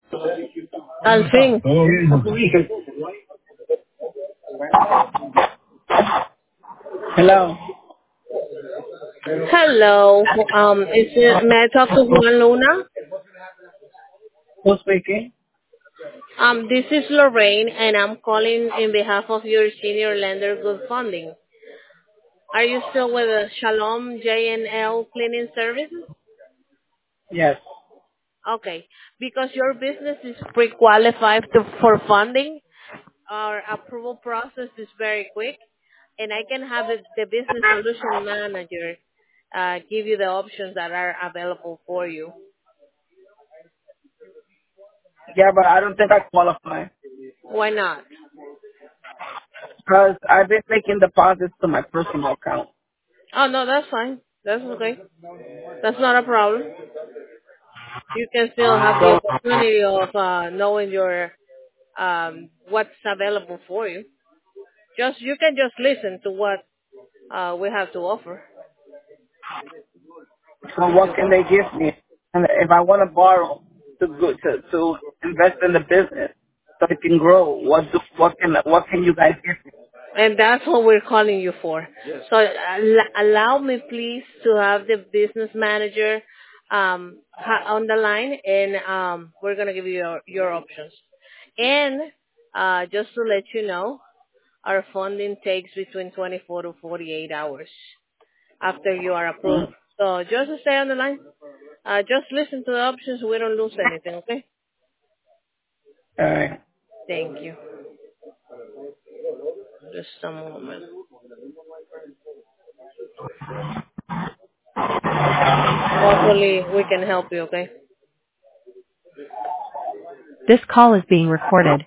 Al fin. Hello. Hello. May I talk to Juan Luna? Who's speaking? This is Lorraine, and I'm calling in behalf of your senior lender, Good Funding. Are you still with Shalom J&L Cleaning Services? Yes. Okay. Because your business is pre-qualified for funding, our approval process is very quick, and I can have the business solution manager give you the options that are available for you. Yeah, but I don't think I qualify Why not? because I've been making deposits to my personal account. Oh, no, that's fine. That's okay. That's not a problem. You can still have the So, opportunity of knowing your what's available for you. You can just listen to what we have to offer. so what can they give me? And if I want to borrow to invest in the business so it can grow, what can you guys give me? And that's what we're calling you for. So allow me, please, to have the business manager on the line, and we're gonna give you your options. And just to let you know, our funding takes between 24 to 48 hours after you are approved. So just stay on the line. Just listen to the options. We don't lose anything, okay? All right. Thank you. Just a moment. Hopefully we can help you, okay? This call is being recorded.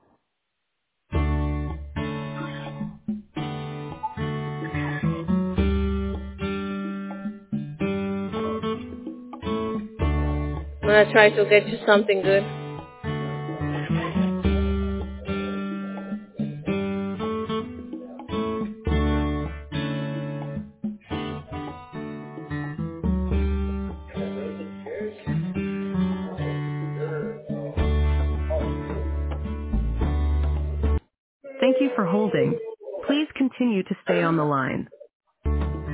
I'm gonna try to get you something good. Thank you for holding. Please continue to stay on the line.